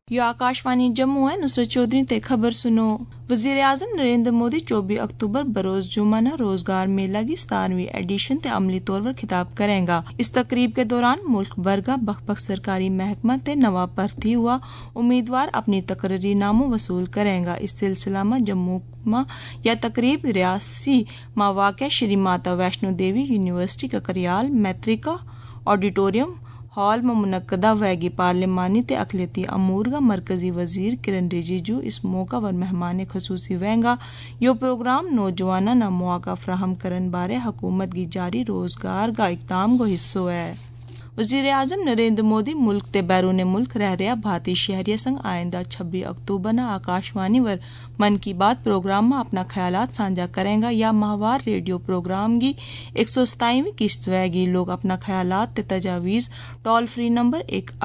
یہ آکاشوانی جموں ہے. نصرت چودھری تے خبر سنو. وزیر اعظم نریندر مودی 24 اکتوبر بروز جمعہ روزگار میلہ کی 17ویں ایڈیشن تے عملی طور پر خطاب کرے گا. اس تقریب کے دوران ملک بھر کا بخ بخ سرکاری محکمہ تے نواں بھرتی ہوا امیدوار اپنی تقرری ناموں وصول کرے گا. اس سلسلہ میں جموں میں یا تقریب ریاسی میں واقع Shri Mata Vaishno Devi university Kakryal Matrika auditorium hall میں منعقدہ ہوئے گی. پارلیمانی تے اقلیتی امور کا مرکزی وزیر کرن رجیجو اس موقع پر مہمان خصوصی ہوئے گا. یہ پروگرام نوجوانوں نہ مواقع فراہم کرنے بارے حکومت کی جاری روزگار کا اقدام کو حصہ ہے. وزیر اعظم نریندر مودی ملک تے بیرون ملک رہ رہا بھارتی شہریہ سنگ آئندہ 26 اکتوبر نہ آکاشوانی ور من کی بات پروگرام میں اپنا خیالات سانجھا کریں گا. یا ماہوار ریڈیو پروگرام کی 127ویں قسط ہوئے گی. لوگ اپنا خیالات تے تجاویز ٹول فری نمبر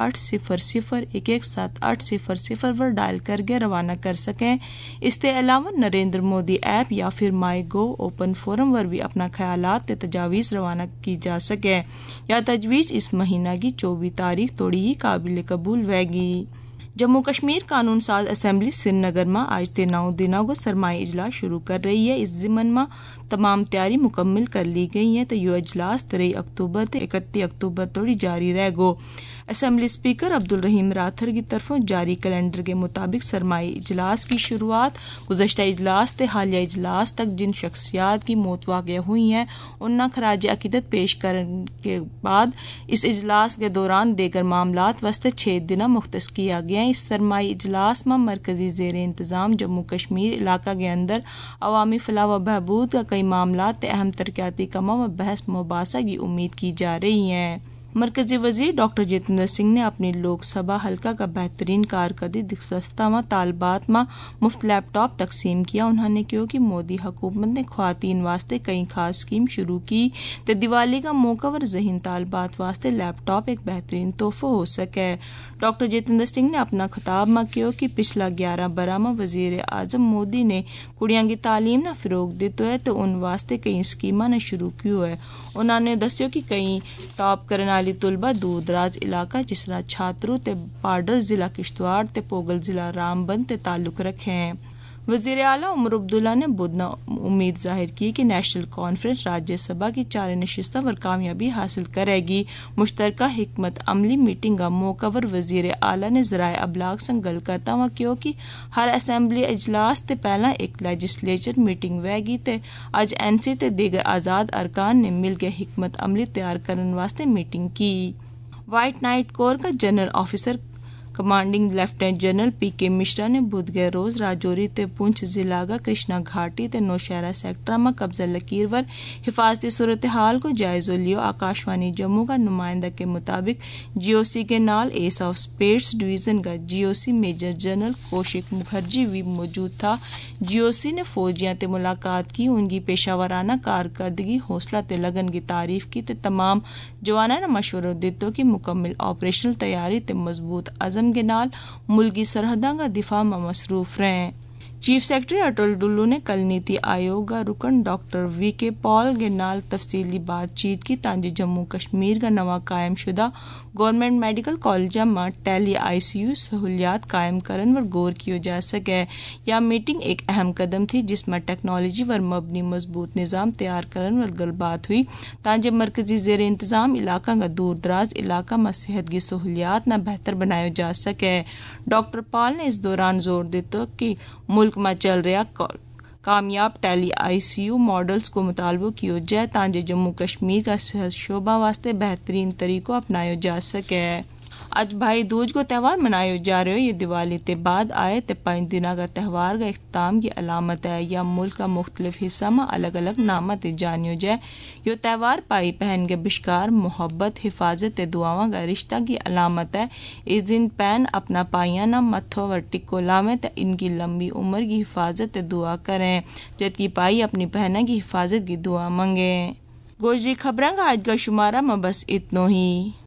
1800117800 پر ڈائل کر کے روانہ کر سکیں. اس کے علاوہ نریندر مودی ایپ یا پھر مائی گو اوپن فورم پر بھی اپنا خیالات تے تجاویز روانہ کی جا سکے. یا تجویز اس مہینہ کی 24 تاریخ توڑی ہی قابل قبول ہوئے گی. جموں کشمیر قانون ساز اسمبلی سری نگر میں آج 9 دنوں کو سرمائی اجلاس شروع کر رہی ہے. اس ضمن میں تمام تیاری مکمل کر لی گئی ہیں تو یہ اجلاس 23 اکتوبر سے 31 اکتوبر توڑی جاری رہے گو. اسمبلی اسپیکر عبدالرحیم راٹھر کی طرفوں جاری کیلنڈر کے مطابق سرمائی اجلاس کی شروعات گزشتہ اجلاس تے حالیہ اجلاس تک جن شخصیات کی موت واقع ہوئی ہیں انہیں خراج عقیدت پیش کرنے کے بعد اس اجلاس کے دوران دیگر معاملات واسطے 6 دن مختص کیا گیا. اس سرمائی اجلاس میں مرکزی زیر انتظام جموں کشمیر علاقہ کے اندر عوامی فلاح و بہبود کا کئی معاملات تے اہم ترقیاتی کاموں میں بحث مباحثہ کی امید کی جا رہی ہے. مرکزی وزیر ڈاکٹر جتیندر سنگھ نے اپنی لوک سبھا حلقہ کا بہترین کارکردگی دستہ میں طالبات میں مفت لیپ ٹاپ تقسیم کیا. انہوں نے کہا کہ مودی حکومت نے خواتین واسطے کئی خاص اسکیم شروع کی تو دیوالی کا موقع پر ذہین طالبات واسطے لیپ ٹاپ ایک بہترین تحفہ ہو سکے. ڈاکٹر جتیندر سنگھ نے اپنا خطاب میں کہا کہ پچھلا 11 برہ میں وزیر اعظم مودی نے کڑیاں کی تعلیم نہ فروغ دیتے ہے تو ان واسطے کئی اسکیماں نے شروع کی ہے. انہوں نے دسیا کہ کئی ٹاپ کرنے والی طلبہ دور دراز علاقہ جس طرح چھاترو تے پاڈر ضلع کشتواڑ تے پوگل ضلع رام بند تے تعلق رکھے ہیں. وزیر اعلیٰ عمر عبداللہ نے بدھ امید ظاہر کی کہ نیشنل کانفرنس راجیہ سبھا کی 4 نشستوں پر کامیابی حاصل کرے گی. مشترکہ حکمت عملی میٹنگ کا موقع پر وزیر اعلیٰ نے ذرائع ابلاغ سے گل کرتا ہوا کہا کہ ہر اسمبلی اجلاس تے پہلا ایک لیجسلیچر میٹنگ ہوئے گی تے اج این سی تے دیگر آزاد ارکان نے مل کے حکمت عملی تیار کرنے واسطے میٹنگ کی. وائٹ نائٹ کور کا general officer commanding lieutenant general P K Mishra نے بدھ کے روز راجوری تے پونچھ ضلع کا کرشنا گھاٹی تے نوشہرہ سیکٹر میں قبضہ لکیر ور حفاظتی صورتحال کو جائزہ لیا. آکاشوانی جموں کا نمائندہ کے مطابق جی او سی کے نال ایس آف اسپیٹس ڈویژن کا G O C major general Kaushik Mukherjee بھی موجود تھا. جی او سی نے فوجیاں تے ملاقات کی, ان کی پیشہ ورانہ کارکردگی حوصلہ تے لگن کی تعریف کی تے تمام جوانوں نے مشورہ دیتا کہ مکمل آپریشنل تیاری تے مضبوط عزم کے نال ملکی سرحدوں کا دفاع میں مصروف رہیں. چیف سیکرٹری اٹل ڈلو نے کل نیتی آیوگ کا رکن ڈاکٹر وی کے پال کے نال تفصیلی بات چیت کی تاکہ جموں کشمیر کا نواں قائم شدہ گورنمنٹ میڈیکل کالج میں ٹیلی آئی سی یو سہولیات قائم کرنے پر غور کیا جا سکے. یہ میٹنگ ایک اہم قدم تھی جس میں ٹیکنالوجی پر مبنی مضبوط نظام تیار کرنے پر گل بات ہوئی تاکہ مرکزی زیر انتظام علاقہ کا دور دراز علاقہ میں صحت کی سہولیات نہ بہتر بنایا جا سکے. ڈاکٹر پال نے اس دوران زور دیتا کہ ملک میں چل رہا کامیاب ٹیلی آئی سی یو ماڈلز کو مطالبہ کیا جائے تاکہ جموں کشمیر کا صحت شعبہ واسطے بہترین طریقوں اپنایا جا سکے. اج بھائی دوج کو تہوار منایا جا رہے. یہ دیوالی تے بعد آئے تے 5 دنوں کا تہوار کا اختتام کی علامت ہے. یا ملک کا مختلف حصہ میں الگ الگ نامہ تے جانیو جائے. یہ تہوار بھائی بہن کے بشکار محبت حفاظت تے دعاواں کا رشتہ کی علامت ہے. اس دن بہن اپنا پائیاں نہ متھو ور ٹکو لاویں تے ان کی لمبی عمر کی حفاظت تے دعا کریں جبکہ بھائی اپنی بہنوں کی حفاظت کی دعا منگیں. گوجری خبراں کا آج کا شمارہ میں بس اتنا ہی.